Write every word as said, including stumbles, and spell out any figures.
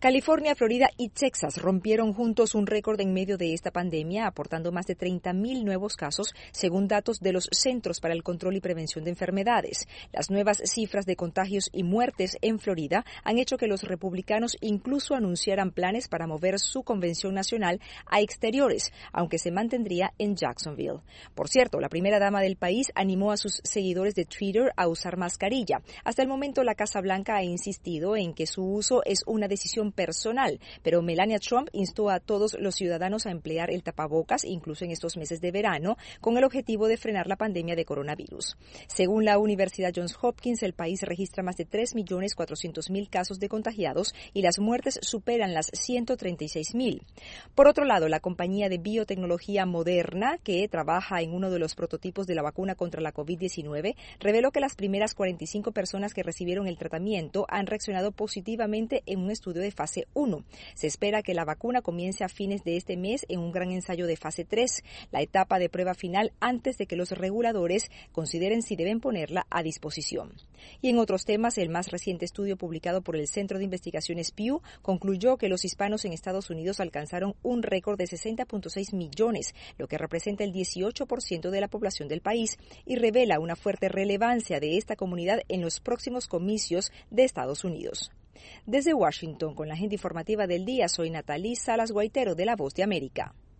California, Florida y Texas rompieron juntos un récord en medio de esta pandemia, aportando más de treinta mil nuevos casos, según datos de los Centros para el Control y Prevención de Enfermedades. Las nuevas cifras de contagios y muertes en Florida han hecho que los republicanos incluso anunciaran planes para mover su convención nacional a exteriores, aunque se mantendría en Jacksonville. Por cierto, la primera dama del país animó a sus seguidores de Twitter a usar mascarilla. Hasta el momento, la Casa Blanca ha insistido en que su uso es una decisión personal, pero Melania Trump instó a todos los ciudadanos a emplear el tapabocas, incluso en estos meses de verano, con el objetivo de frenar la pandemia de coronavirus. Según la Universidad Johns Hopkins, el país registra más de tres millones cuatrocientos mil casos de contagiados y las muertes superan las ciento treinta y seis mil. Por otro lado, la compañía de biotecnología Moderna, que trabaja en uno de los prototipos de la vacuna contra la COVID diecinueve, reveló que las primeras cuarenta y cinco personas que recibieron el tratamiento han reaccionado positivamente en un estudio de fase uno. Se espera que la vacuna comience a fines de este mes en un gran ensayo de fase tres, la etapa de prueba final antes de que los reguladores consideren si deben ponerla a disposición. Y en otros temas, el más reciente estudio publicado por el Centro de Investigaciones Pew concluyó que los hispanos en Estados Unidos alcanzaron un récord de sesenta punto seis millones, lo que representa el dieciocho por ciento de la población del país, y revela una fuerte relevancia de esta comunidad en los próximos comicios de Estados Unidos. Desde Washington, con la agenda informativa del día, soy Natalí Salas Guaitero de La Voz de América.